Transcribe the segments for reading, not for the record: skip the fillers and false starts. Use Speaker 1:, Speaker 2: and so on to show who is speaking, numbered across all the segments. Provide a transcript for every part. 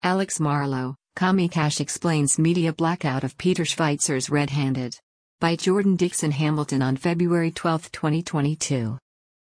Speaker 1: Alex Marlow, Comcast explains media blackout of Peter Schweizer's Red Handed. By Jordan Dixon Hamilton on February 12, 2022.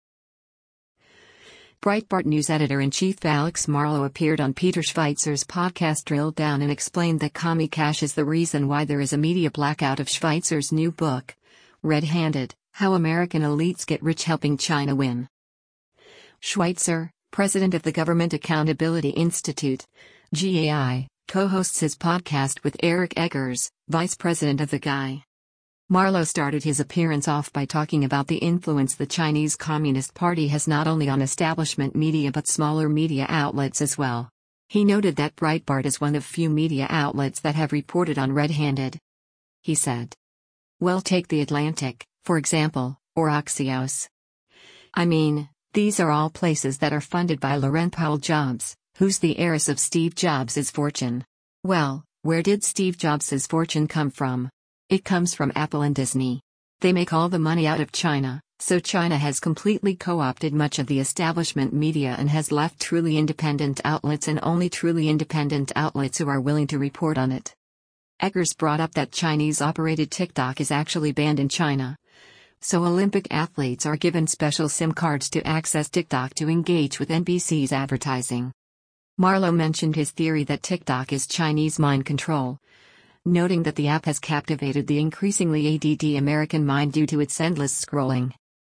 Speaker 1: Breitbart News editor-in-chief Alex Marlow appeared on Peter Schweizer's podcast Drill Down and explained that Comcast is the reason why there is a media blackout of Schweizer's new book, Red Handed: How American Elites Get Rich Helping China Win. Schweizer, president of the Government Accountability Institute, GAI, co-hosts his podcast with Eric Eggers, vice president of the GAI. Marlow started his appearance off by talking about the influence the Chinese Communist Party has not only on establishment media but smaller media outlets as well. He noted that Breitbart is one of few media outlets that have reported on Red Handed. He said, "Well, take The Atlantic, for example, or Axios. I mean, these are all places that are funded by Laurene Powell Jobs, who's the heiress of Steve Jobs' fortune. Well, where did Steve Jobs' fortune come from? It comes from Apple and Disney. They make all the money out of China, so China has completely co-opted much of the establishment media and has left truly independent outlets and only truly independent outlets who are willing to report on it." Eggers brought up that Chinese-operated TikTok is actually banned in China. So Olympic athletes are given special SIM cards to access TikTok to engage with NBC's advertising. Marlow mentioned his theory that TikTok is Chinese mind control, noting that the app has captivated the increasingly ADD American mind due to its endless scrolling.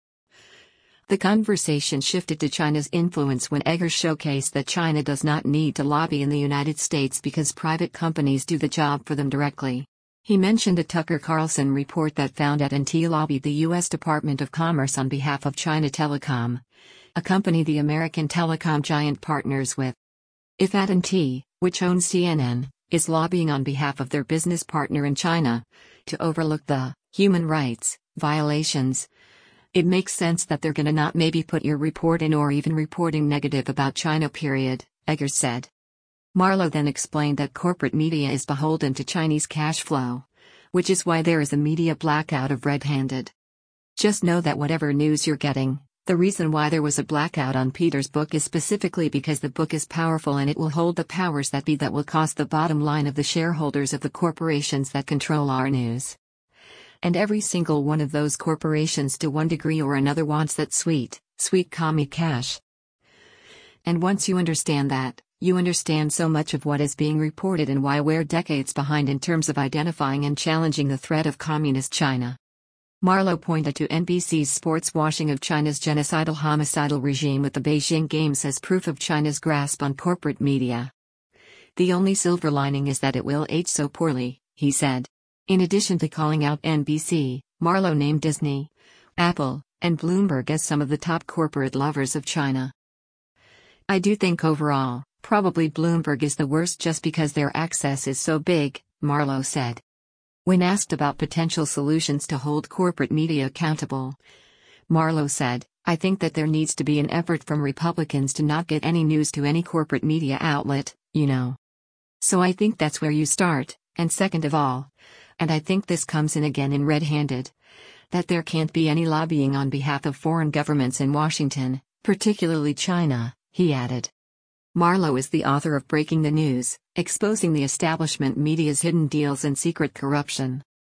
Speaker 1: The conversation shifted to China's influence when Eggers showcased that China does not need to lobby in the United States because private companies do the job for them directly. He mentioned a Tucker Carlson report that found AT&T lobbied the U.S. Department of Commerce on behalf of China Telecom, a company the American telecom giant partners with. If AT&T, which owns CNN, is lobbying on behalf of their business partner in China to overlook the human rights violations, it makes sense that they're gonna not maybe put your report in or even reporting negative about China, period, Eggers said. Marlow then explained that corporate media is beholden to Chinese cash flow, which is why there is a media blackout of Red Handed. Just know that whatever news you're getting, the reason why there was a blackout on Peter's book is specifically because the book is powerful and it will hold the powers that be that will cost the bottom line of the shareholders of the corporations that control our news. And every single one of those corporations to one degree or another wants that sweet commie cash. And once you understand that, you understand so much of what is being reported and why we're decades behind in terms of identifying and challenging the threat of communist China. Marlow pointed to NBC's sports washing of China's genocidal homicidal regime with the Beijing Games as proof of China's grasp on corporate media. "The only silver lining is that it will age so poorly," he said. In addition to calling out NBC, Marlow named Disney, Apple, and Bloomberg as some of the top corporate lovers of China. "I do think overall, probably Bloomberg is the worst just because their access is so big," Marlow said. When asked about potential solutions to hold corporate media accountable, Marlow said, "I think that there needs to be an effort from Republicans to not get any news to any corporate media outlet, you know. So I think that's where you start, and second of all, and I think this comes in again in Red Handed, that there can't be any lobbying on behalf of foreign governments in Washington, particularly China," he added. Marlow is the author of Breaking the News, Exposing the Establishment Media's Hidden Deals and Secret Corruption.